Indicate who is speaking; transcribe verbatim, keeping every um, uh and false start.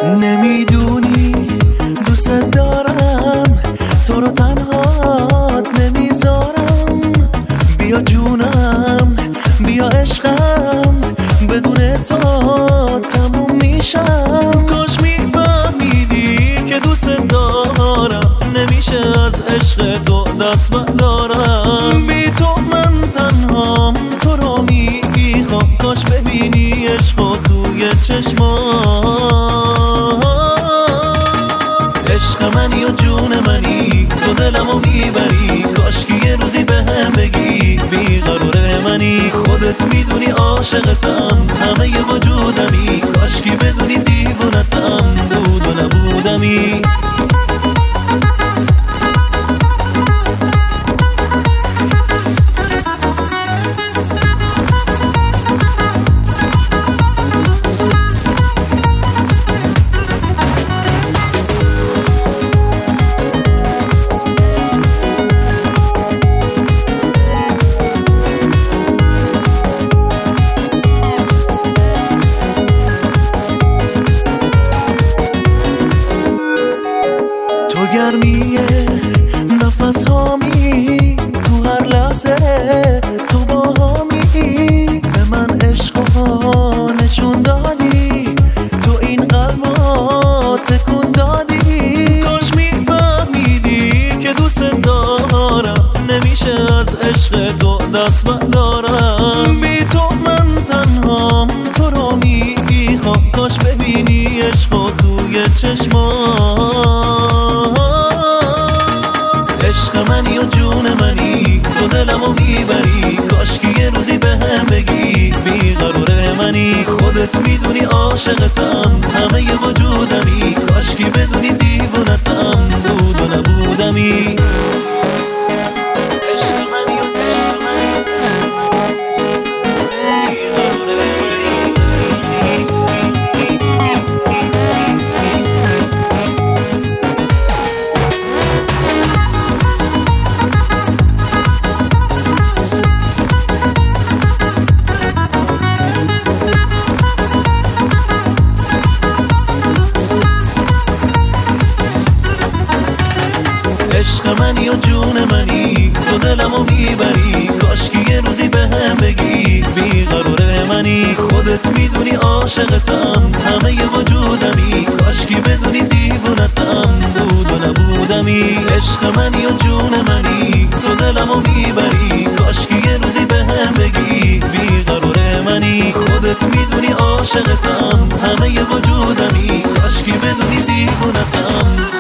Speaker 1: نمیدونی دوست دارم تو رو تنهات نمیذارم. بیا جونم بیا عشقم بدون تو تموم میشم. کاش میفهمیدی که دوست دارم نمیشه از عشق تو دست بردارم. بی تو من تنهام تو رو میخوام. کاش ببینی عشق توی چشمام. عشق منی و جون منی تو دلمو میبری. کاش که یه روزی به هم بگی بیقرار منی. خودت میدونی عاشقتم همه ی وجودمی. کاش که بدونی دیوونتم بود و نبودمی. تو گرمیه نفس هامی تو هر لحظه تو با هامی. به من عشق ها نشون دادی تو این قلبا تکون دادی. کاش میفهمیدی که دوست دارم نمیشه از عشق تو دست بردارم. بی تو من تنهام تو رو میخوام. کاش ببینی عشق توی چشمام. عشق منی و جون منی تو دلمو میبری. کاش که یه روزی به هم بگی بیقرار منی. خودت میدونی عاشقتم همه ی وجودمی. کاش که بدونی دیوونتم بود و نبودمی. عشق منی و جون منی تو دلمو میبری. کاش که یه روزی به هم بگی بیقرار منی. خودت میدونی عاشقتم همه ی وجودمی. کاش که بدونی دیوونتم بود و نبودمی. عشق منی و جون منی تو دلمو میبری. کاش که یه روزی به هم بگی بیقرار منی. خودت میدونی عاشقتم همه ی وجودمی. کاش که بدونی دیوونتم